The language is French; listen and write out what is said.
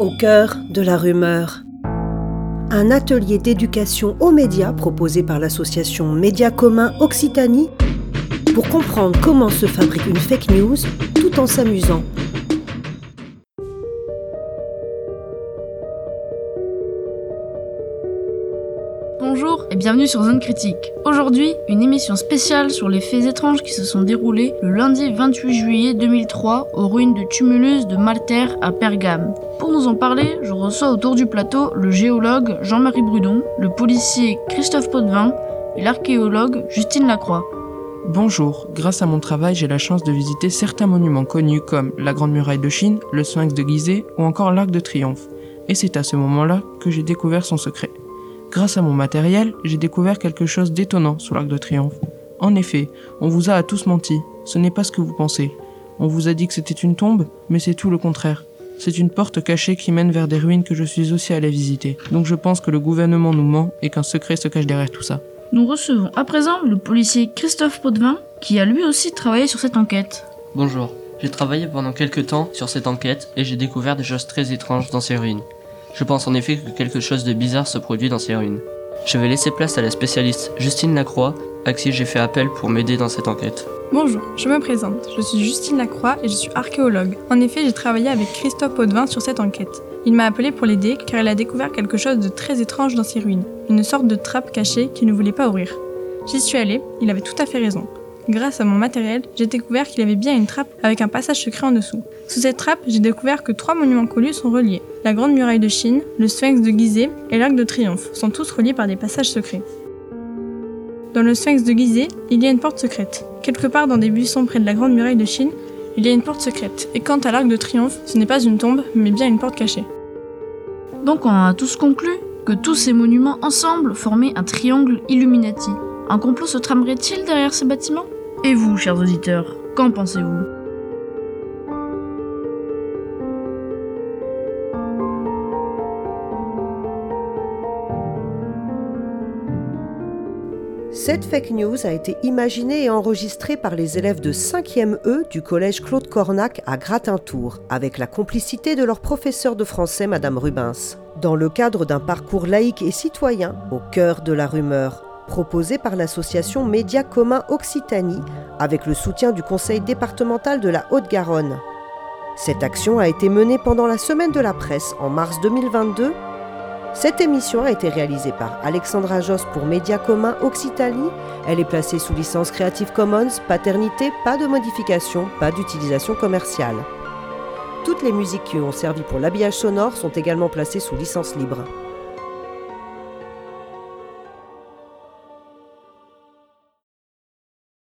Au cœur de la rumeur. Un atelier d'éducation aux médias proposé par l'association Médias Communs Occitanie pour comprendre comment se fabrique une fake news tout en s'amusant. Bonjour et bienvenue sur Zone Critique. Aujourd'hui, une émission spéciale sur les faits étranges qui se sont déroulés le lundi 28 juillet 2003 aux ruines de Tumulus de Malter à Pergame. Pour nous en parler, je reçois autour du plateau le géologue Jean-Marie Brudon, le policier Christophe Potvin et l'archéologue Justine Lacroix. Bonjour, grâce à mon travail, j'ai la chance de visiter certains monuments connus comme la Grande Muraille de Chine, le Sphinx de Gizeh ou encore l'Arc de Triomphe. Et c'est à ce moment-là que j'ai découvert son secret. Grâce à mon matériel, j'ai découvert quelque chose d'étonnant sur l'Arc de Triomphe. En effet, on vous a à tous menti, ce n'est pas ce que vous pensez. On vous a dit que c'était une tombe, mais c'est tout le contraire. C'est une porte cachée qui mène vers des ruines que je suis aussi allé visiter. Donc je pense que le gouvernement nous ment et qu'un secret se cache derrière tout ça. Nous recevons à présent le policier Christophe Potvin, qui a lui aussi travaillé sur cette enquête. Bonjour, j'ai travaillé pendant quelques temps sur cette enquête et j'ai découvert des choses très étranges dans ces ruines. Je pense en effet que quelque chose de bizarre se produit dans ces ruines. Je vais laisser place à la spécialiste Justine Lacroix, à qui j'ai fait appel pour m'aider dans cette enquête. Bonjour, je me présente, je suis Justine Lacroix et je suis archéologue. En effet, j'ai travaillé avec Christophe Potvin sur cette enquête. Il m'a appelé pour l'aider car il a découvert quelque chose de très étrange dans ces ruines, une sorte de trappe cachée qu'il ne voulait pas ouvrir. J'y suis allée, il avait tout à fait raison. Grâce à mon matériel, j'ai découvert qu'il y avait bien une trappe avec un passage secret en dessous. Sous cette trappe, j'ai découvert que 3 monuments connus sont reliés. La Grande Muraille de Chine, le Sphinx de Gizeh et l'Arc de Triomphe sont tous reliés par des passages secrets. Dans le Sphinx de Gizeh, il y a une porte secrète. Quelque part dans des buissons près de la Grande Muraille de Chine, il y a une porte secrète. Et quant à l'Arc de Triomphe, ce n'est pas une tombe, mais bien une porte cachée. Donc on a tous conclu que tous ces monuments ensemble formaient un triangle Illuminati. Un complot se tramerait-il derrière ces bâtiments ? Et vous, chers auditeurs, qu'en pensez-vous ? Cette fake news a été imaginée et enregistrée par les élèves de 5e E du collège Claude Cornac à Gratintour, avec la complicité de leur professeur de français, Madame Rubens, dans le cadre d'un parcours laïque et citoyen au cœur de la rumeur, proposé par l'association Médias Communs Occitanie, avec le soutien du conseil départemental de la Haute-Garonne. Cette action a été menée pendant la semaine de la presse en mars 2022. Cette émission a été réalisée par Alexandra Josse pour Médias Communs Occitanie. Elle est placée sous licence Creative Commons, paternité, pas de modification, pas d'utilisation commerciale. Toutes les musiques qui ont servi pour l'habillage sonore sont également placées sous licence libre.